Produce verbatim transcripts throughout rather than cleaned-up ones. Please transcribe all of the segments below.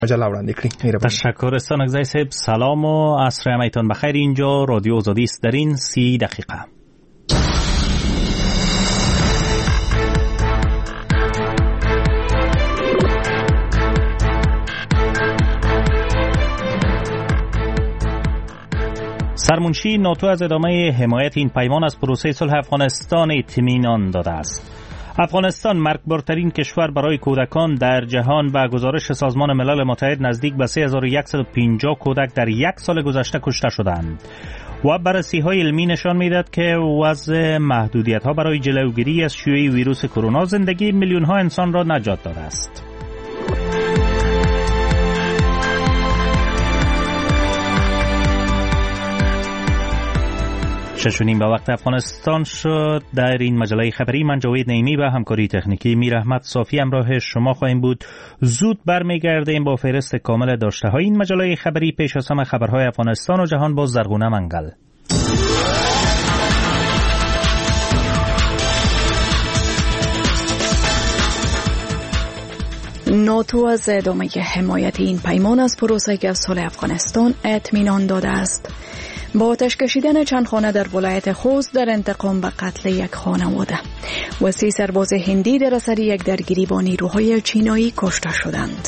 مجله وړاندې کړي. تشکر استانکزی صاحب. سلام و عصر همایتان بخیر. اینجا رادیو آزادی است. در این سی دقیقه سرمنشی ناتو از ادامه حمایت این پیمان از پروسه صلح افغانستان اطمینان داده است. افغانستان مرگبارترین کشور برای کودکان در جهان و گزارش سازمان ملل متحد نزدیک به سه هزار و صد و پنجاه کودک در یک سال گذشته کشته شدند و بررسی‌های علمی نشان می‌دهد که وضع محدودیت‌ها برای جلوگیری از شیوع ویروس کرونا زندگی میلیون‌ها انسان را نجات داده است. شش و نیم به وقت افغانستان شد. در این مجله خبری من جاوید نعیمی و همکاری تکنیکی میر احمد صافی همراه شما خواهیم بود. زود برمیگردیم با فهرست کامل داشته های این مجله خبری. پیش از همه خبرهای افغانستان و جهان با زرغونه منگل. ناتو از ادامه حمایت این پیمان از پروسه صلح افغانستان اطمینان داده است. با آتش کشیدن چند خانه در ولایت خوست در انتقام به قتل یک خانواده و سی سرباز هندی در اثر یک درگیری با نیروهای چینایی کشته شدند.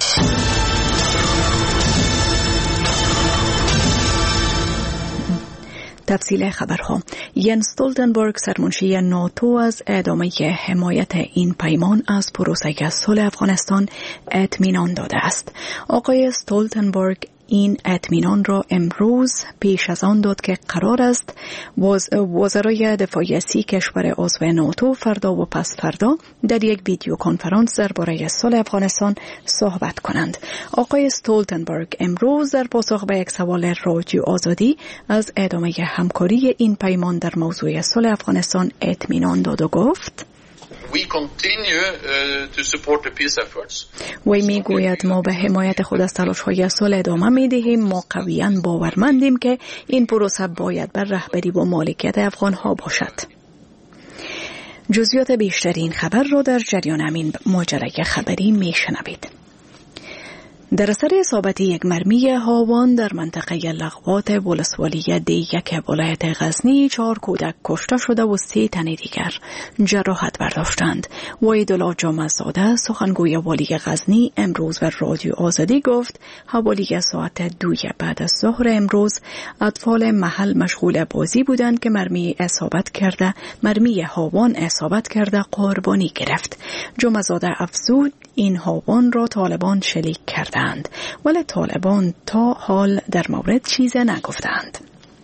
تفصیل خبرها. ینس استولتنبرگ سرمنشی ناتو از ادامه حمایت این پیمان از پروسه صلح افغانستان اطمینان داده است. آقای استولتنبرگ این اطمینان را امروز پیش از آن داد که قرار است وزرای دفاعی سی کشور عضو ناتو فردا و پس فردا در یک ویدیو کنفرانس درباره صلح افغانستان صحبت کنند. آقای استولتنبرگ امروز در پاسخ به یک سوال رادیو آزادی از ادامه همکاری این پیمان در موضوع صلح افغانستان اطمینان داد و گفت: We continue uh, to support the peace efforts. وی میگوید ما به حمایت خود از تلاش‌های صلح ادامه می‌دهیم. ما قویاً باورمندیم که این پروسه باید بر رهبری و مالکیت افغان‌ها باشد. جزئیات بیشتر این خبر را در جریان همین ماجرای خبری میشنوید. در اثر اصابت یک مرمی هاوان در منطقه لغوات ولسوالی دی یک ولایت غزنی چهار کودک کشته شده و سه تن دیگر جراحت برداشتند. وحیدالله جامع‌زاده سخنگوی والی غزنی امروز به رادیو آزادی گفت حوالی ساعت دوی بعد از ظهر امروز اطفال محل مشغول بازی بودند که مرمی اصابت کرده مرمی هاوان اصابت کرده قربانی گرفت. جامع‌زاده افزود این هاوان را طالبان شلیک کردند ولی طالبان تا حال در مورد چیزی نگفتند.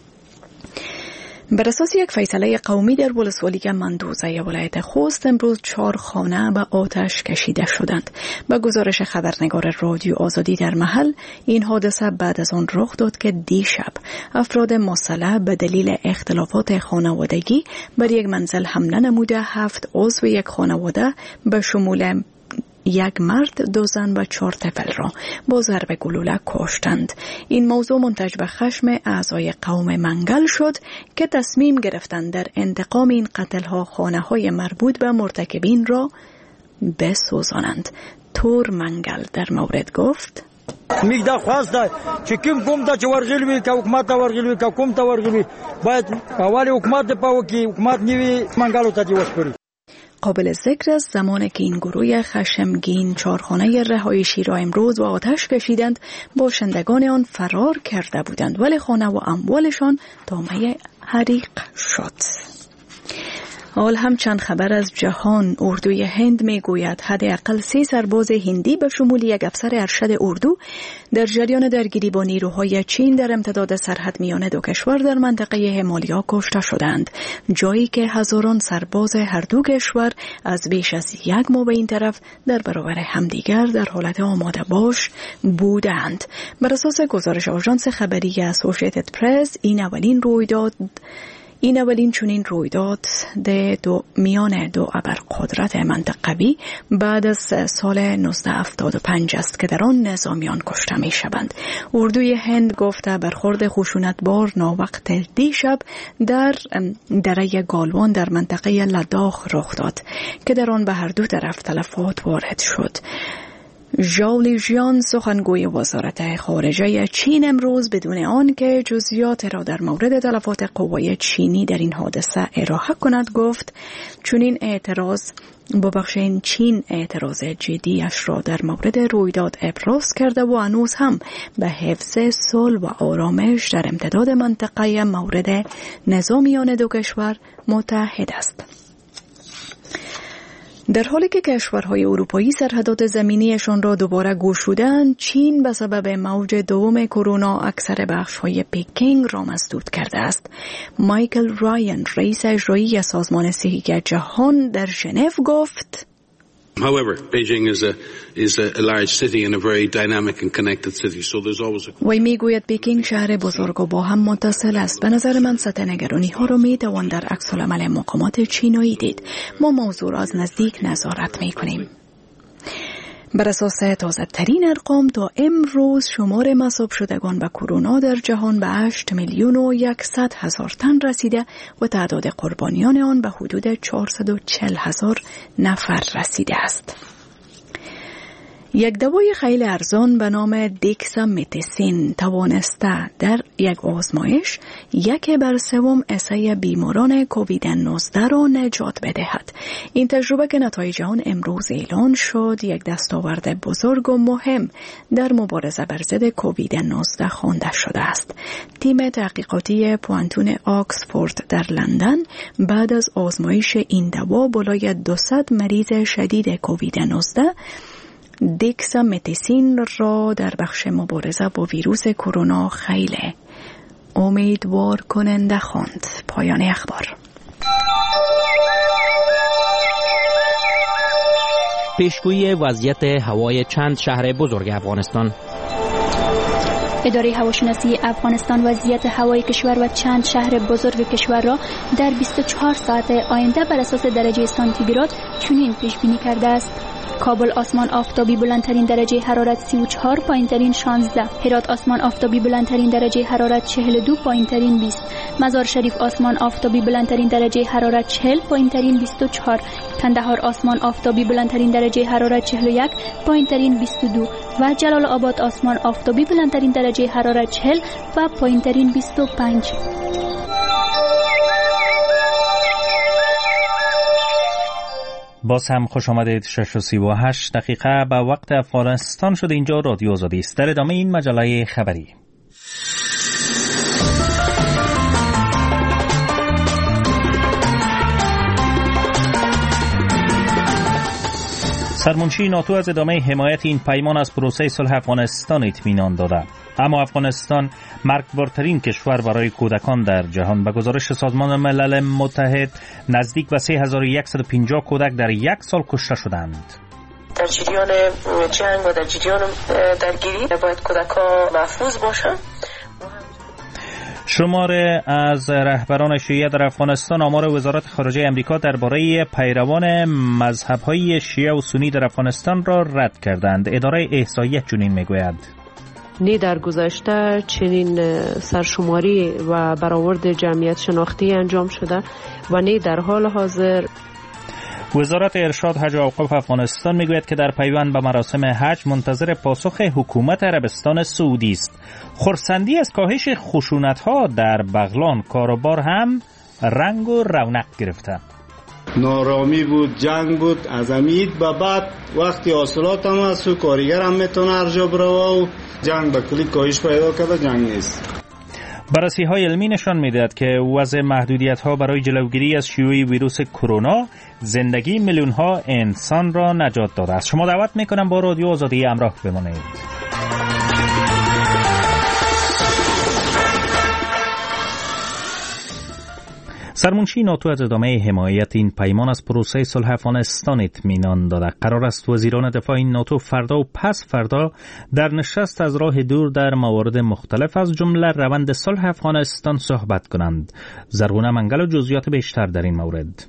بر اساس یک فیصله قومی در ولسوالی مندوزه ولایت خوست امروز چهار خانه به آتش کشیده شدند. به گزارش خبرنگار رادیو آزادی در محل این حادثه بعد از آن رخ داد که دیشب افراد مسلح به دلیل اختلافات خانوادگی بر یک منزل حمله نموده هفت عضو یک خانواده به شمول یک مرد، دو زن و چهار طفل را با ضرب گلوله کشتند. این موضوع منتج به خشم اعضای قوم منگل شد که تصمیم گرفتند در انتقام این قتل‌ها خانه‌های مربوط به مرتکبین را بسوزانند. تور منگل در مورد گفت: میگه خواسته چې کوم کوم ته ورغلی وي که حکومت ته ورغلی وي که کوم ته ورغلی وي باید اول حکومت د پاو کې حکومت نیوي منګلو ته دی وسپړي. قابل ذکر است زمانی که این گروه خشمگین چهارخانه رهایشی را امروز با آتش کشیدند باشندگان آن فرار کرده بودند ولی خانه و اموالشان دامه حریق شد. حال هم چند خبر از جهان. اردوی هند می گوید حداقل سه سرباز هندی به شمول یک افسر ارشد اردو در جریان درگیری با نیروهای چین در امتداد سرحد میان دو کشور در منطقه همالیا کشته شدند، جایی که هزاران سرباز هر دو کشور از بیش از یک ماه به این طرف در برابر همدیگر در حالت آماده باش بودند. بر اساس گزارش آژانس خبری اسوسییتد پرس این اولین رویداد این اولین چنین رویداد دو میان دو ابرقدرت منطقوی بعد از سال نوزده هفتاد و پنج است که در آن نظامیان کشته می شوند. اردوی هند گفته برخورد خشونتبار ناوقت دیشب در دره گالوان در منطقه لداخ رخ داد که در آن به هر دو طرف تلفات وارد شد. ژائو لیژیان سخنگوی وزارت خارجه چین امروز بدون آنکه جزئیات را در مورد تلفات قوای چینی در این حادثه ارائه کند گفت چنین اعتراض ببخشید چین اعتراض جدیش را در مورد رویداد ابراز کرده و هنوز هم به حفظ صلح و آرامش در امتداد منطقه مورد نظامیان دو کشور متحد است. در حالی که کشورهای اروپایی سرحدات زمینیشان را دوباره گشودند، چین به سبب موج دوم کرونا اکثر بخش‌های پکینگ را مسدود کرده است. مایکل رایان، رئیس اجرایی سازمان صحی جهان در ژنو گفت: However, Beijing is a is a, a large city and a very dynamic and connected city, so there's always a... وی میگوید پکینگ شهر بزرگ و با هم متصل است. به نظر من سطح نگرانی ها را می توان در عکس العمل مقامات چینایی دید. ما موضوع را از نزدیک نظارت می کنیم. بر اساس تازه ترین ارقام تا امروز شمار مصاب شدگان به کرونا در جهان به هشت میلیون و صد هزار تن رسیده و تعداد قربانیان آن به حدود چهارصد و چهل هزار نفر رسیده است. یک دوای خیلی ارزان به نام دکسامتسین توانسته در یک آزمایش یک بر سوم اسای بیماران کووید نوزده را نجات بدهد. این تجربه که نتایج آن امروز اعلان شد یک دستاورد بزرگ و مهم در مبارزه بر ضد کووید نوزده خوانده شده است. تیم تحقیقاتی پوانتون آکسفورد در لندن بعد از آزمایش این دوا بالای دویست مریض شدید کووید نوزده دکسامتسین را در بخش مبارزه با ویروس کرونا خیلی امیدوار کننده خواند. پایان اخبار. پیشگویی وضعیت هوای چند شهر بزرگ افغانستان. اداره هواشناسی افغانستان وضعیت هوای کشور و چند شهر بزرگ کشور را در بیست و چهار ساعت آینده بر اساس درجه سانتیگراد چنین پیش بینی کرده است: کابل آسمان آفتابی بلندترین درجه حرارت سی و چهار، پایینترین شانزده. هرات آسمان آفتابی بلندترین درجه حرارت چهل و دو، پایینترین بیست. مزار شریف آسمان آفتابی بلندترین درجه حرارت چهل، پایینترین بیست و چهار. کندهار آسمان آفتابی بلندترین درجه حرارت چهل و یک، پایینترین بیست و دو و جلال آباد آسمان آفتابی بلندترین درجه حرارت چهل و پایینترین بیست و پنج. باز هم خوش آمدید. شش و سی و هشت دقیقه به وقت افغانستان شده. اینجا رادیو آزادی است. در ادامه این مجله خبری. سرمنشی ناتو از ادامه حمایت این پیمان از پروسه صلح افغانستان اطمینان داده. اما افغانستان مرگبارترین کشور برای کودکان در جهان به گزارش سازمان ملل متحد نزدیک به سه هزار و صد و پنجاه کودک در یک سال کشته شدند. در جریان جنگ و در جریان درگیری باید کودکان محفوظ باشند. شمار از رهبران شیعه در افغانستان آمار وزارت خارجه امریکا درباره پیروان مذهب‌های شیعه و سنی در افغانستان را رد کردند. اداره احصایه چنین میگوید: نی در گذشته چنین سرشماری و برآورد جمعیت شناختی انجام شده و نی در حال حاضر. وزارت ارشاد حج و اوقاف افغانستان میگوید که در پیوند به مراسم حج منتظر پاسخ حکومت عربستان سعودی است. خرسندی از کاهش خشونت‌ها در بغلان کاروبار هم رنگ و رونق گرفته. نارامی بود، جنگ بود، از امید به بعد وقتی حاصلات هم هست و کارگر هم میتونه هر جا بره و جنگ به کلی کاهش پیدا کرده، جنگ نیست. بررسی های علمی نشان میدهد که وضع محدودیت ها برای جلوگیری از شیوع ویروس کرونا زندگی میلیون ها انسان را نجات داده است. شما دعوت میکنم با رادیو آزادی همراه بمانید. سرمنشی ناتو از ادامه حمایت این پیمان از پروسه صلح افغانستان اطمینان داده. قرار است وزیران دفاع این ناتو فردا و پس فردا در نشست از راه دور در موارد مختلف از جمله روند صلح افغانستان صحبت کنند. زرغونه منگل و جزئیات بیشتر در این مورد.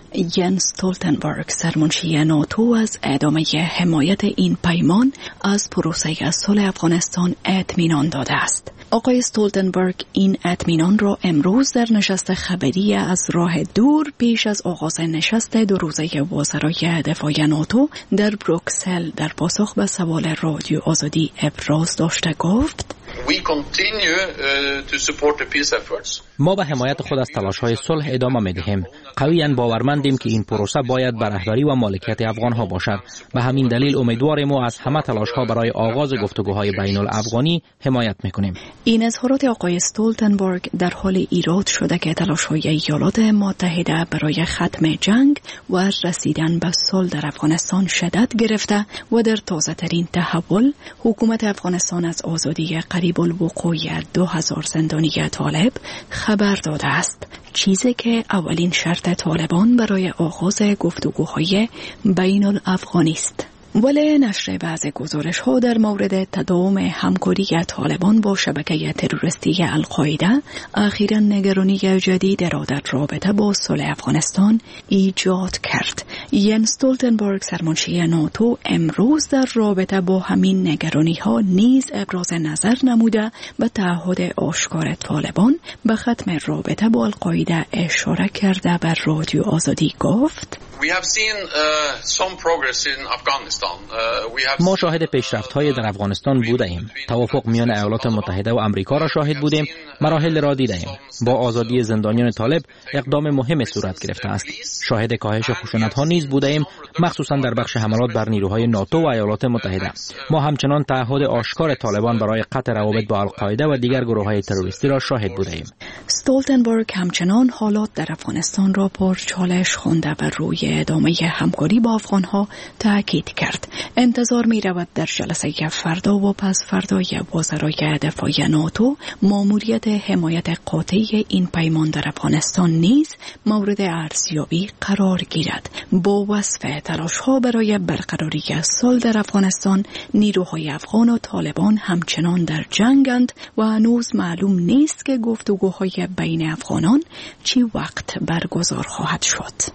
ین استولتنبرگ سرمنشی ناتو از ادامه حمایت این پیمان از پروسه صلح افغانستان اطمینان داده است. آقای استولتنبرگ این اطمینان را امروز در نشست خبری از راه دور پیش از آغاز نشست دو روزه وزرای دفاع ناتو در بروکسل در پاسخ به سوال رادیو آزادی ابراز داشته گفت: We continue uh, to support the peace efforts. ما به حمایت خود از تلاش‌های صلح ادامه می‌دهیم. قویاً باورمندیم که این پروسه باید بر رهبری و مالکیت افغان‌ها باشد. به همین دلیل امیدواریم و از همه تلاش‌ها برای آغاز گفتگوهای بین الافغانی حمایت می‌کنیم. این اظهارات آقای استولتنبرگ در حال ایراد شده که تلاش‌های ایالات متحده برای ختم جنگ و رسیدن به صلح در افغانستان شدت گرفته و در تازه‌ترین تحول حکومت افغانستان از آزادی قریب الوقوع دو هزار زندانی طالب خبر داده است، چیزی که اولین شرط طالبان برای آغاز گفتگوهای بین الافغانی است. ولی نشر بعض گزارش ها در مورد تداوم همکاری طالبان با شبکه تروریستی القاعده اخیراً نگرانی جدید را در رابطه با صلح افغانستان ایجاد کرد. ین استولتنبرگ سرمنشی ناتو امروز در رابطه با همین نگرانی ها نیز ابراز نظر نموده به تعهد آشکار طالبان به ختم رابطه با القاعده اشاره کرده بر رادیو آزادی گفت: We have seen uh, some progress in Afghanistan. Uh, we have ما شاهد پیشرفت‌های در افغانستان بودیم. توافق میان ایالات متحده و آمریکا را شاهد بودیم. مراحل را دیدیم. با آزادی زندانیان طالب اقدام مهمی صورت گرفته است. شاهد کاهش خشونت‌ها نیز بودیم، مخصوصا در بخش حملات بر نیروهای ناتو و ایالات متحده. ما همچنان تعهد آشکار طالبان برای قطع روابط با القاعده و دیگر گروه‌های تروریستی را شاهد بودیم. استولتنبرگ همچنان حالات در افغانستان را پرچالش خوانده و روی ادامه همکاری با افغانها تاکید کرد. انتظار می رود در جلسه فردا و پس فردای وزرای دفاع ناتو ماموریت حمایت قاطع این پیمان در افغانستان نیز مورد ارزیابی قرار گیرد. با وصف تلاش‌ها برای برقراری صلح در افغانستان، نیروهای افغان و طالبان همچنان در جنگند و هنوز معلوم نیست که گفتگوهای بین افغانان چی وقت برگزار خواهد شد.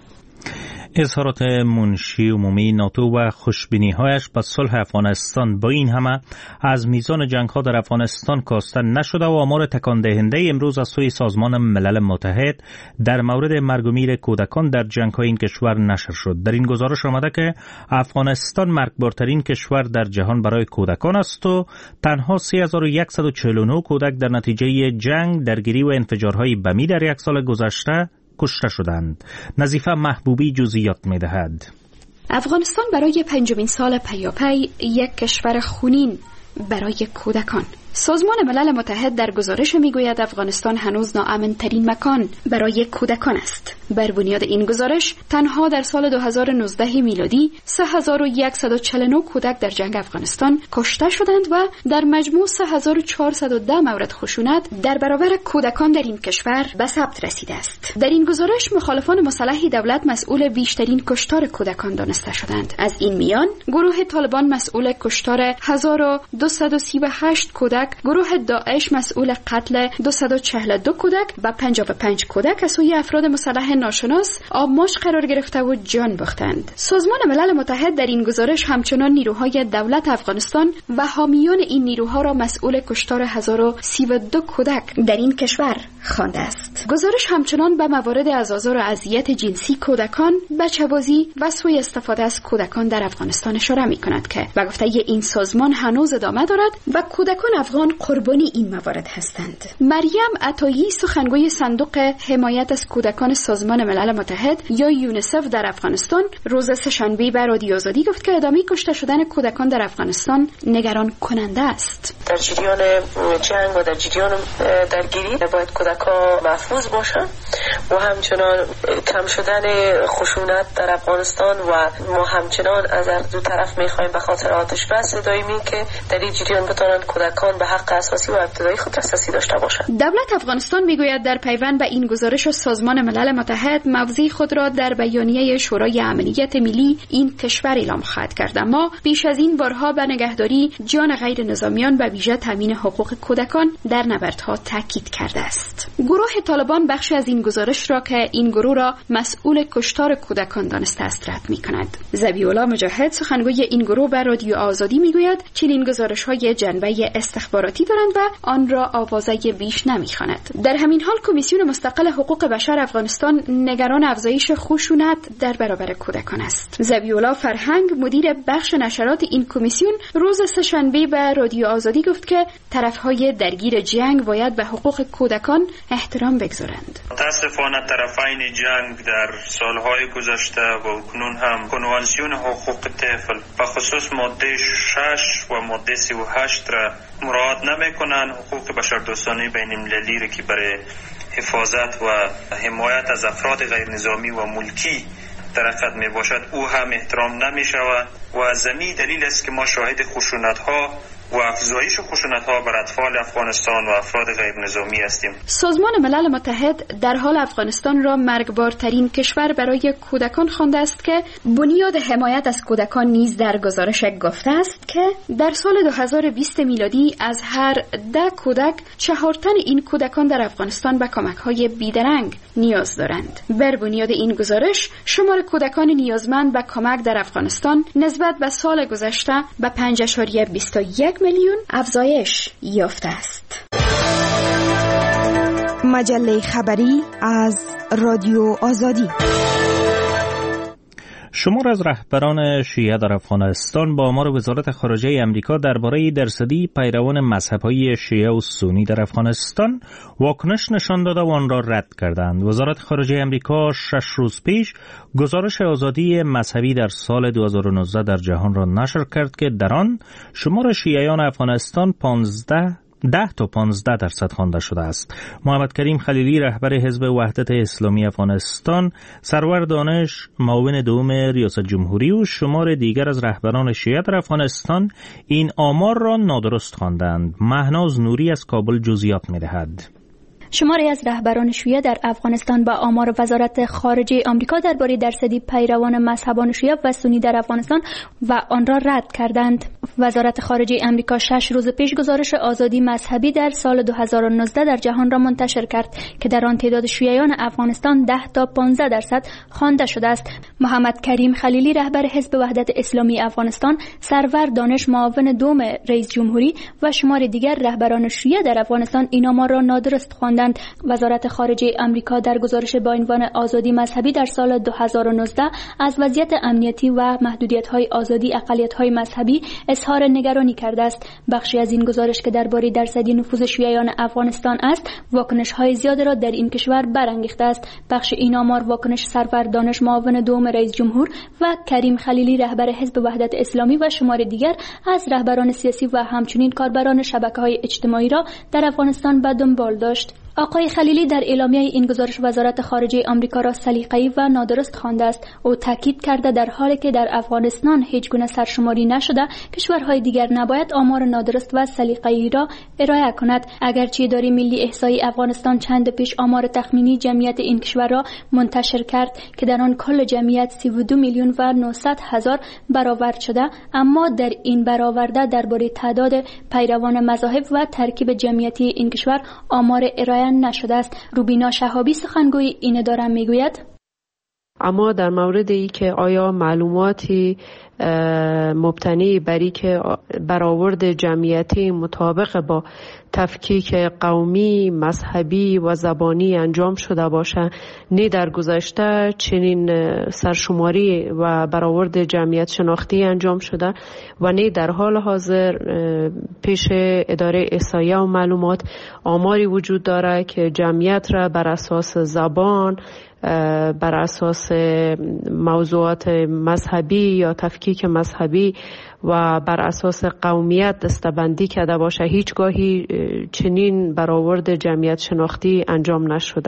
اظهارات منشی عمومی ناتو و خوشبینی‌هایش به صلح افغانستان با این همه از میزان جنگ‌ها در افغانستان کاسته نشده و آمار تکان دهنده امروز از سوی سازمان ملل متحد در مورد مرگ و میر کودکان در جنگ‌های این کشور نشر شد. در این گزارش آمده که افغانستان مرگبارترین کشور در جهان برای کودکان است و تنها سه هزار و صد و چهل و نه کودک در نتیجه جنگ، درگیری و انفجارهای بمی در یک سال گذشته کشته شدند. نظیفه محبوبی جزئیات می‌دهد. افغانستان برای پنجمین سال پیاپی یک کشور خونین برای کودکان. سازمان ملل متحد در گزارش میگوید افغانستان هنوز ناامن‌ترین مکان برای کودکان است. بر بنیاد این گزارش تنها در سال دو هزار و نوزده میلادی سه هزار و صد و چهل و نه کودک در جنگ افغانستان کشته شدند و در مجموع سه هزار و چهارصد و ده مورد خشونت در برابر کودکان در این کشور به ثبت رسیده است. در این گزارش مخالفان مسلح دولت مسئول بیشترین کشتار کودکان دانسته شدند. از این میان گروه طالبان مسئول کشتار هزار و دویست و سی و هشت کودک، گروه داعش مسئول قتل دویست و چهل و دو کودک و پنجاه و پنج کودک از سوی افراد مسلح ناشناس آبماش قرار گرفته و جان باختند. سازمان ملل متحد در این گزارش همچنان نیروهای دولت افغانستان و حامیان این نیروها را مسئول کشتار هزار و سی و دو کودک در این کشور خوانده است. گزارش همچنان به موارد از آزار و اذیت جنسی کودکان، بچه‌بازی و سوء استفاده از کودکان در افغانستان اشاره می‌کند که به گفته این سازمان هنوز ادامه دارد و کودکان افغان قربانی این موارد هستند. مریم عطایی سخنگوی صندوق حمایت از کودکان سازمان ملل متحد یا یونیسف در افغانستان روز سه‌شنبه به رادیو آزادی گفت که ادامه کشته شدن کودکان در افغانستان نگران کننده است. در جریان جنگ و در جریان درگیری باید کودکان محفوظ باشند و همچنان کم شدن خشونت در افغانستان و ما همچنان از دو طرف می‌خوایم به خاطر آتش بس دائمی که در این جریان بتوانند کودکان به حق اساسی و ابتدایی خود دسترسی داشته باشند. دولت افغانستان میگوید در پیوند به این گزارش سازمان ملل متحد موضع خود را در بیانیه شورای امنیت ملی این کشور اعلام خواهد کرد، اما بیش از این بارها به نگهداری جان غیر نظامیان و ویژه تامین حقوق کودکان در نبردها تاکید کرده است. است. گروه طالبان بخشی از این گزارش را که این گروه را مسئول کشتار کودکان دانسته است رد می‌کند. ذبیح‌الله مجاهد سخنگوی این گروه به رادیو آزادی میگوید چنین گزارش‌های جنبه استخباراتی دارند و آن را آوازه بیش نمی‌خواند. در همین حال کمیسیون مستقل حقوق بشر افغانستان نگران افزایش خشونت در برابر کودکان است. ذبیح‌الله فرهنگ مدیر بخش نشرات این کمیسیون روز سه‌شنبه به رادیو آزادی گفت که طرف‌های درگیر جنگ باید به حقوق کودکان احترام بگذارند. متاسفانه طرفین جنگ در سالهای گذشته و اکنون هم کنوانسیون حقوق طفل به خصوص ماده شش و ماده سی و هشت را مراعات نمی‌کنند. حقوق بشردوستانه بین‌المللی را که برای حفاظت و حمایت از افراد غیر نظامی و ملکی در حقیقت می باشد او هم احترام نمی شود و زمین دلیل است که ما شاهد خشونت ها و افزایش خشونت ها بر اطفال افغانستان و افراد غیر نظامی هستیم. سازمان ملل متحد در حال افغانستان را مرگبارترین کشور برای کودکان خوانده است که بنیاد حمایت از کودکان نیز در گزارش گفته است که در سال دو هزار و بیست میلادی از هر ده کودک چهار تن این کودکان در افغانستان به کمک‌های بیدرنگ نیاز دارند. بر بنیاد این گزارش شمار کودکان نیازمند به کمک در افغانستان نسبت به سال گذشته به پنج ممیز بیست و یک میلیون افزایش یافته است. مجله خبری از رادیو آزادی. شمار از رهبران شیعه در افغانستان با آمار وزارت خارجه امریکا درباره درصدی پیروان مذهب‌های شیعه و سنی در افغانستان واکنش نشان داده و آن را رد کردند. وزارت خارجه امریکا شش روز پیش گزارش آزادی مذهبی در سال دو هزار و نوزده در جهان را نشر کرد که در آن شمار شیعیان افغانستان پانزده ده تا پانزده درصد خوانده شده است. محمد کریم خلیلی رهبر حزب وحدت اسلامی افغانستان، سرور دانش معاون دوم ریاست جمهوری و شمار دیگر از رهبران شیعه در افغانستان این آمار را نادرست خواندند. مهناز نوری از کابل جزئیات می‌دهد. شماری از رهبران شیعه در افغانستان با آمار وزارت خارجه آمریکا درباره درصدی پیروان مذهبان شیعه و سنی در افغانستان و آن را رد کردند. وزارت خارجه آمریکا شش روز پیش گزارش آزادی مذهبی در سال دو هزار و نوزده در جهان را منتشر کرد که در آن تعداد شیعیان افغانستان ده تا پانزده درصد خوانده شده است. محمد کریم خلیلی رهبر حزب وحدت اسلامی افغانستان، سرور دانش معاون دوم رئیس جمهوری و شمار دیگر رهبران شیعه در افغانستان این آمار را نادرست خواندند. وزارت خارجه آمریکا در گزارش با عنوان آزادی مذهبی در سال دو هزار و نوزده از وضعیت امنیتی و محدودیت‌های آزادی اقلیت‌های مذهبی اظهار نگرانی کرده است. بخشی از این گزارش که درباره درصدی نفوذ شیعیان افغانستان است، واکنش‌های زیاد را در این کشور برانگیخته است. بخش این آمار واکنش سرور دانش معاون دوم رئیس جمهور و کریم خلیلی رهبر حزب وحدت اسلامی و شمار دیگر از رهبران سیاسی و همچنین کاربران شبکه‌های اجتماعی را در افغانستان به دنبال داشت. آقای خلیلی در اعلامیه این گزارش وزارت خارجه آمریکا را سلیقه‌ای و نادرست خوانده است. او تاکید کرده در حالی که در افغانستان هیچ گونه سرشماری نشده، کشورهای دیگر نباید آمار نادرست و سلیقه‌ای را ارائه کند. اگرچه اداره ملی احصایی افغانستان چند پیش آمار تخمینی جمعیت این کشور را منتشر کرد که در آن کل جمعیت سی و دو میلیون و نهصد هزار برآورد شده، اما در این برآورده درباره تعداد پیروان مذاهب و ترکیب جمعیتی این کشور آمار ارائه نشده است. روبینا شهابی سخنگوی این اداره میگوید اما در مورد ای که آیا معلوماتی مبتنی بر که برآورد جمعیتی مطابق با تفکیک قومی، مذهبی و زبانی انجام شده باشه، نه در گذشته چنین سرشماری و برآورد جمعیت شناختی انجام شده و نه در حال حاضر پیش اداره احصایه و معلومات آماری وجود داره که جمعیت را بر اساس زبان، بر اساس موضوعات مذهبی یا تفکیک مذهبی و بر اساس قومیت دسته‌بندی کرده باشه. هیچگاهی چنین برآورد جمعیت شناختی انجام نشده.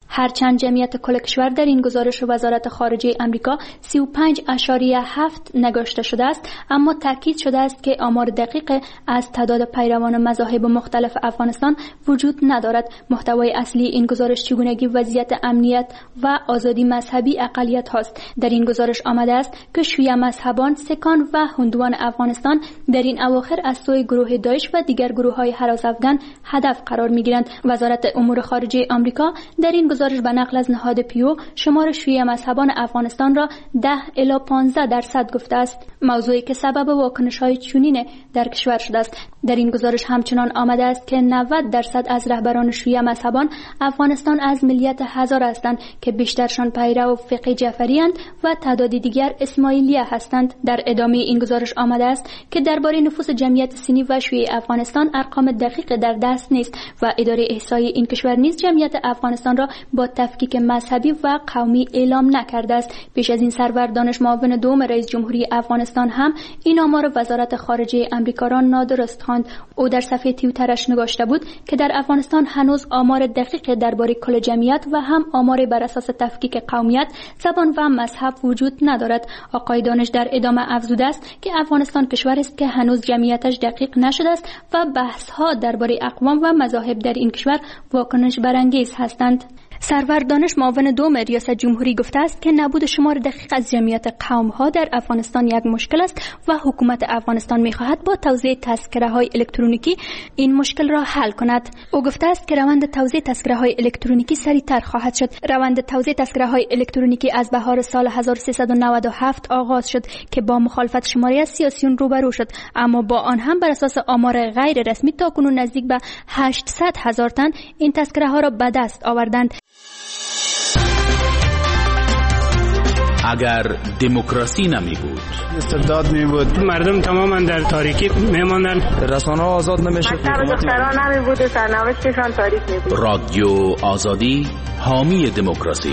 هرچند جمعیت کل کشور در این گزارش وزارت خارجه آمریکا سی و پنج اعشاریه هفت نگاشته شده است، اما تاکید شده است که آمار دقیق از تعداد پیروان مذاهب مختلف افغانستان وجود ندارد. محتوای اصلی این گزارش چگونگی وضعیت امنیت و آزادی مذهبی اقلیت هاست. در این گزارش آمده است که شیعه مذهبان، سکان و هندوان افغانستان در این اواخر از سوی گروه داعش و دیگر گروه‌های هراس افغان هدف قرار می‌گیرند. وزارت امور خارجه آمریکا در این گزارش به نقل از نهاد پیو شمار شیعه مذهبان افغانستان را ده الی پانزده درصد گفته است، موضوعی که سبب واکنش‌های چنین در کشور شده است. در این گزارش همچنان آمده است که نود درصد از رهبران شیعه مذهبان افغانستان از ملیت هزاره هستند که بیشترشان پیرو فقه جعفری اند و تعدادی دیگر اسماعیلیه هستند. در ادامه این گزارش آمده است که درباره نفوس جمعیت سنی و شیعه افغانستان ارقام دقیق در دست نیست و اداره احصایی این کشور نیز جمعیت افغانستان را با تفکیک مذهبی و قومی اعلام نکرده است. پیش از این سرور دانش معاون دوم رئیس جمهوری افغانستان هم این آمار وزارت خارجه آمریکا را نادرست خواند. او در صفحه توییترش نگاشته بود که در افغانستان هنوز آمار دقیق درباره کل جمعیت و هم آمار بر اساس تفکیک قومیت، زبان و مذهب وجود ندارد. آقای دانش در ادامه افزوده است که افغانستان کشوری است که هنوز جمعیتش دقیق نشده است و بحث‌ها درباره اقوام و مذاهب در این کشور واکنش برانگیز هستند. سرور دانش معاون دوم ریاست جمهوری گفته است که نبود شمار دقیق از جمعیت قوم‌ها در افغانستان یک مشکل است و حکومت افغانستان می‌خواهد با توزیع تذکره‌های الکترونیکی این مشکل را حل کند. او گفته است که روند توزیع تذکره‌های الکترونیکی سریعتر خواهد شد. روند توزیع تذکره‌های الکترونیکی از بهار سال هزار و سیصد و نود و هفت آغاز شد که با مخالفت شماری از سیاسیون روبرو شد، اما با آن هم بر اساس آمار غیر رسمی تاکنون نزدیک به هشتصد هزار تن این تذکره‌ها را به دست آوردند. اگر دموکراسی نمی بود، استبداد می بود، مردم تماما در تاریکی می ماندن، رسانه آزاد نمی شد، دختران نمی بود، سرنوشتشان تاریک می بود. رادیو آزادی حامی دموکراسی.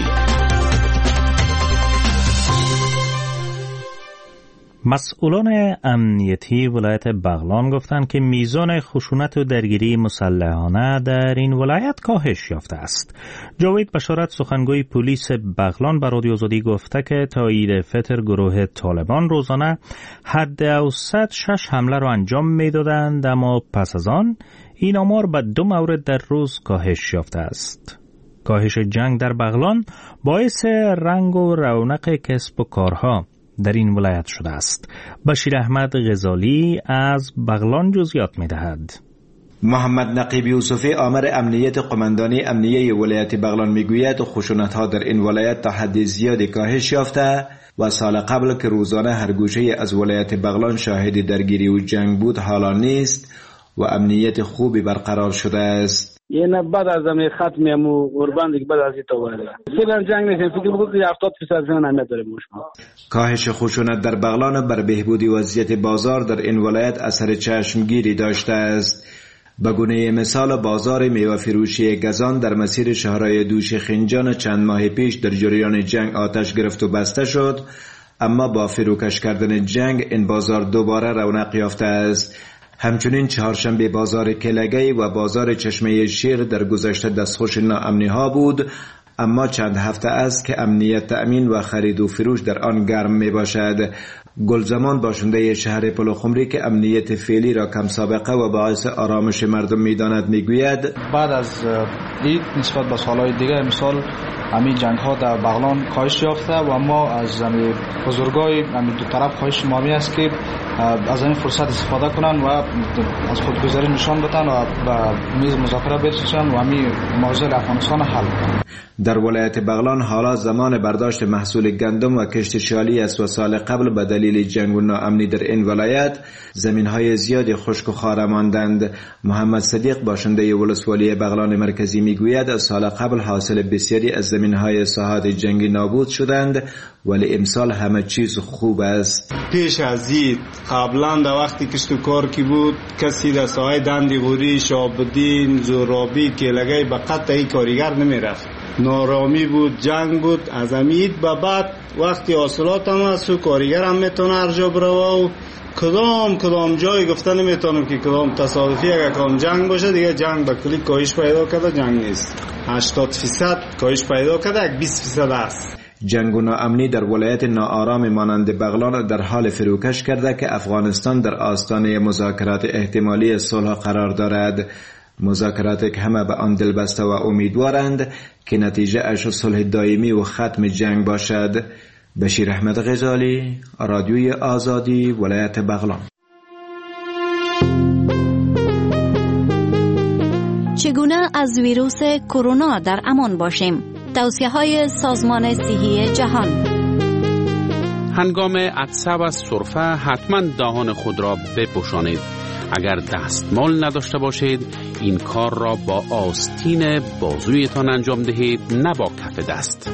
مسئولان امنیتی ولایت بغلان گفتند که میزان خشونت و درگیری مسلحانه در این ولایت کاهش یافته است. جاوید بشارت سخنگوی پلیس بغلان به رادیو آزادی گفته که تا عید فطر گروه طالبان روزانه حد اوسط شش حمله را انجام میدادند، اما پس از آن این آمار به دو مورد در روز کاهش یافته است. کاهش جنگ در بغلان باعث رنگ و رونق کسب و کارها در این ولایت شده است. بشیر احمد غزالی از بغلان جزئیات می‌دهد. محمد نقیب یوسفی آمر امنیت قماندانی امنیه ولایت بغلان میگوید خشونت‌ها در این ولایت تا حد زیادی کاهش یافته و سال قبل که روزانه هر گوشه از ولایت بغلان شاهد درگیری و جنگ بود حالا نیست و امنیت خوبی برقرار شده است. یه بعد از زمین ختم امو قربان دیگه بعد از این تو باید فعلا جنگ نیست، فکر می‌کنم که هفتاد درصد جنگ نمیاد مشما. کاهش خشونت در بغلان بر بهبودی وضعیت بازار در این ولایت اثر چشمگیری داشته است. به گونه مثال بازار میوه فروشی گزان در مسیر شهرهای دوش خنجان چند ماه پیش در جریان جنگ آتش گرفت و بسته شد، اما با فروکش کردن جنگ این بازار دوباره رونق یافته است. همچنین چهارشنبه بازار کلگی و بازار چشمه شیر در گذشته دستخوش ناامنی ها بود، اما چند هفته است که امنیت تأمین و خرید و فروش در آن گرم می باشد. گلزمان باشنده شهر پلوخمری که امنیت فعلی را کم سابقه و باعث آرامش مردم می داند می گوید بعد از عید نسبت به سالهای دیگه امسال همین جنگ ها در بغلان کاهش یافته و اما از همین بزرگای همین دو طرف خواهش مامی است که از این فرصت استفاده کنن و از خودگذاری نشان بدن و به میز مذاکره برسن و همین معضل افغانستان حل کنن. در ولایت بغلان حالا زمان برداشت محصول گندم و کشت شالی است و سال قبل به دلیل جنگ و ناامنی در این ولایت زمین‌های زیادی خشک و خاره ماندند. محمد صدیق باشنده ولسوالی بغلان مرکزی میگوید از سال قبل حاصل بسیاری از زمین‌های ساحات جنگی نابود شدند، ولی امسال همه چیز خوب است. پیش از این قبلا در وقتی کشت و کار کی بود کسی در ساحه دندی غوری، شابدین، زورابی، کلگی به قطعی کارگر نمی رفت. نارامی بود، جنگ بود. از امید به بعد وقتی حاصلات هم هست و کارگر هم میتونه هر جا بروا و کدام کدام جای گفته نمیتونم که کدام تصادفی اگر کدام جنگ باشه دیگه جنگ به کلی کاهش پیدا کرده، جنگ نیست. هشتاد فیصد کاهش پیدا کرده، بیست فیصد است. جنگ و ناامنی در ولایت ناآرام مانند بغلان در حال فروکش کرده که افغانستان در آستانه مذاکرات احتمالی صلح قرار دارد. مذاکراتی که همه به آن دلبسته و امیدوارند که نتیجه اش صلح دائمی و ختم جنگ باشد. بشیر احمد غزالی، رادیوی آزادی، ولایت بغلان. چگونه از ویروس کرونا در امان باشیم؟ توصیه‌های سازمان صحی جهان. هنگام عطسه و سرفه حتما دهان خود را بپوشانید. اگر دستمال نداشته باشید این کار را با آستین بازویتان انجام دهید، نه با کف دست.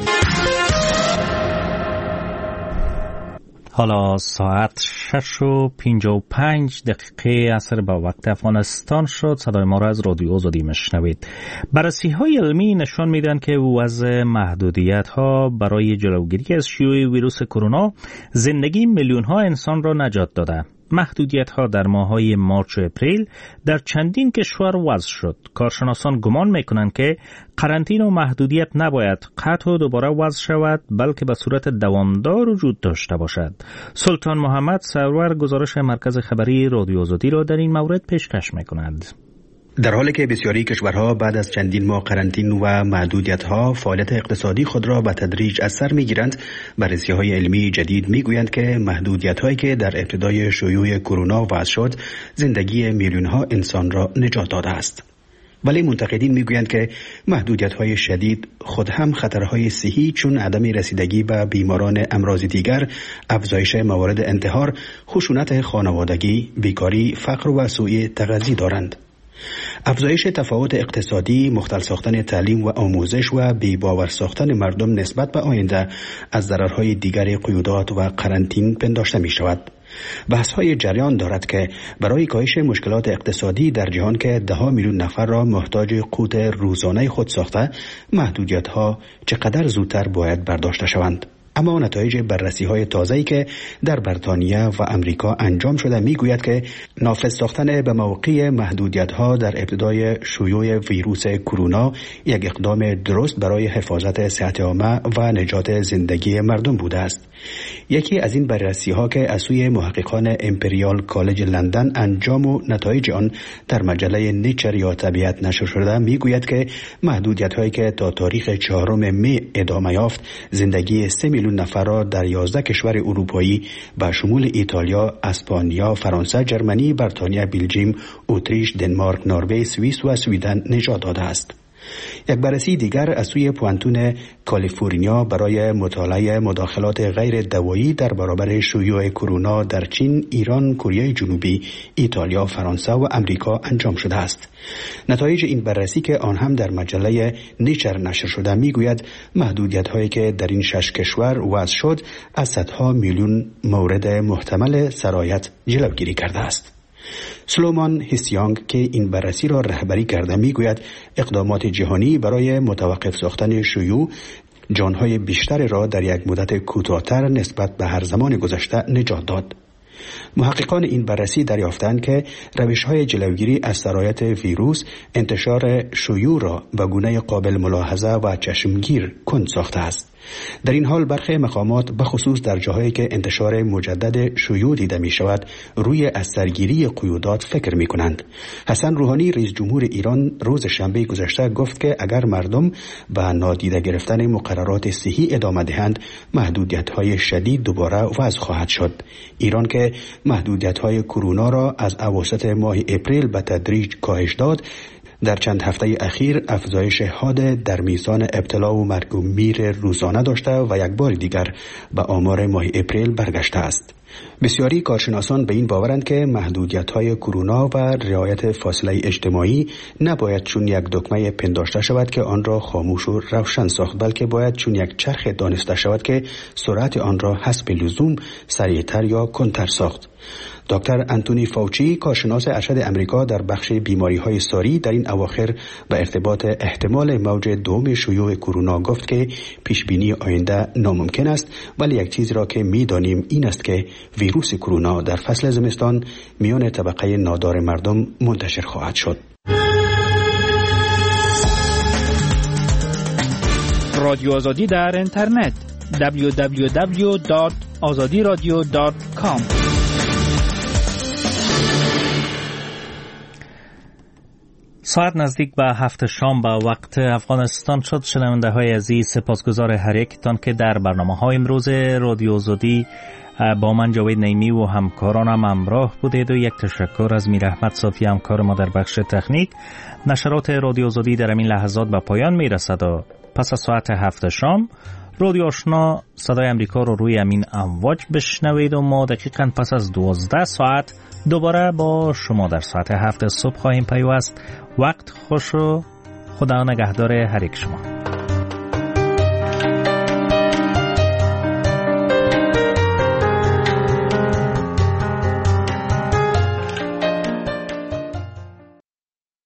حالا ساعت شش و پنجاه و پنج دقیقه عصر با وقت افغانستان شد. صدای ما را از رادیو آزادی میشنوید. بررسی های علمی نشان میدن که وضع محدودیت ها برای جلوگیری از شیوع ویروس کرونا زندگی میلیون ها انسان را نجات داده. محدودیت ها در ماه‌های مارچ و اپریل در چندین کشور وضع شد. کارشناسان گمان میکنند که قرنطینه و محدودیت نباید قطع و دوباره وضع شود، بلکه به صورت دوامدار وجود داشته باشد. سلطان محمد سرور گزارش مرکز خبری رادیو آزادی را در این مورد پیشکش میکند. در حالی که بسیاری کشورها بعد از چندین ماه قرنطین و محدودیت‌ها فعالیت اقتصادی خود را به تدریج از سر می‌گیرند، بررسی‌های علمی جدید می‌گویند که محدودیت‌هایی که در ابتدای شیوع کرونا وضع شد، زندگی میلیون‌ها انسان را نجات داده است. ولی منتقدین میگویند که محدودیت‌های شدید خود هم خطرهای صحی چون عدم رسیدگی به بیماران امراض دیگر، افزایش موارد انتحار، خشونت خانوادگی، بیکاری، فقر و سوء تغذیه دارند. افزایش تفاوت اقتصادی، مختل ساختن تعلیم و آموزش و بی‌باور ساختن مردم نسبت به آینده از ضررهای دیگر قیودات و قرنطین پنداشته می شود. بحث‌های جریان دارد که برای کاهش مشکلات اقتصادی در جهان که ده ها میلیون نفر را محتاج قوت روزانه خود ساخته، محدودیت‌ها چقدر زودتر باید برداشته شوند. اما نتایج بررسی‌های تازه‌ای که در بریتانیا و امریکا انجام شده میگوید که نافذ ساختن به موقع محدودیت‌ها در ابتدای شیوع ویروس کرونا یک اقدام درست برای حفاظت صحت عامه و نجات زندگی مردم بوده است. یکی از این بررسی‌ها که از سوی محققان امپریال کالج لندن انجام و نتایج آن در مجله نیچر یا طبیعت نشر شده میگوید که محدودیت‌هایی که تا تاریخ چهارم می ادامه یافت، زندگی سه میلیون نفر را در یازده کشور اروپایی به شمول ایتالیا، اسپانیا، فرانسه، جرمنی، بریتانیا، بلژیم، اتریش، دنمارک، نروژ، سوئیس و سویدن نجات داده است. یک بررسی دیگر از سوی پوانتون کالیفرنیا برای مطالعه مداخلات غیر دوایی در برابر شیوع کرونا در چین، ایران، کره جنوبی، ایتالیا، فرانسه و امریکا انجام شده است. نتایج این بررسی که آن هم در مجله نیچر نشر شده میگوید محدودیت‌هایی که در این شش کشور وضع شد از صدها میلیون مورد محتمل سرایت جلوگیری کرده است. سلومان هیسیانگ که این بررسی را رهبری کرده میگوید اقدامات جهانی برای متوقف ساختن شیوع جانهای بیشتر را در یک مدت کوتاه‌تر نسبت به هر زمان گذشته نجات داد. محققان این بررسی دریافتند که روش‌های جلوگیری از سرایت ویروس انتشار شیوع را به گونه قابل ملاحظه و چشمگیر کند ساخته است. در این حال برخی مقامات بخصوص در جاهایی که انتشار مجدد شیوع دیده می شود روی از سرگیری قیودات فکر می کنند. حسن روحانی رئیس جمهور ایران روز شنبه گذشته گفت که اگر مردم به نادیده گرفتن مقررات صحی ادامه دهند محدودیت‌های شدید دوباره وضع خواهد شد. ایران که محدودیت‌های کرونا را از اواسط ماه اپریل به تدریج کاهش داد، در چند هفته اخیر افزایش حاد در میزان ابتلا و مرگ و میر روزانه داشته و یک بار دیگر به آمار ماه اپریل برگشته است. بسیاری کارشناسان به این باورند که محدودیت‌های کرونا و رعایت فاصله اجتماعی نباید چون یک دکمه پنداشته شود که آن را خاموش و روشن ساخت، بلکه باید چون یک چرخ دانسته شود که سرعت آن را حسب لزوم سریعتر یا کندتر ساخت. دکتر انتونی فاوچی کارشناس ارشد امریکا در بخش بیماری‌های ساری در این اواخر به ارتباط احتمال موج دوم شیوع کرونا گفت که پیشبینی آینده ناممکن است، ولی یک چیز را که می‌دانیم این است که ویروس کرونا در فصل زمستان میان طبقه نادار مردم منتشر خواهد شد. رادیو آزادی در اینترنت دبلیو دبلیو دبلیو دات آزادی رادیو دات کام. ساعت نزدیک به هفت شام به وقت افغانستان شد. شنونده های عزیز، سپاسگزار هر یکتان که در برنامه های امروز رادیو آزادی با من جاوید نعیمی و همکارانم همراه بودید و یک تشکر از میر احمد صافی همکار ما در بخش تکنیک. نشرات رادیو آزادی در این لحظات به پایان می رسد و پس از ساعت هفت شام رادیو آشنا صدای امریکا رو روی امین امواج بشنوید و ما دقیقاً پس از دوازده ساعت دوباره با شما در ساعت هفت صبح خواهیم پیوست. وقت خوش و خدا نگهدار هر یک شما.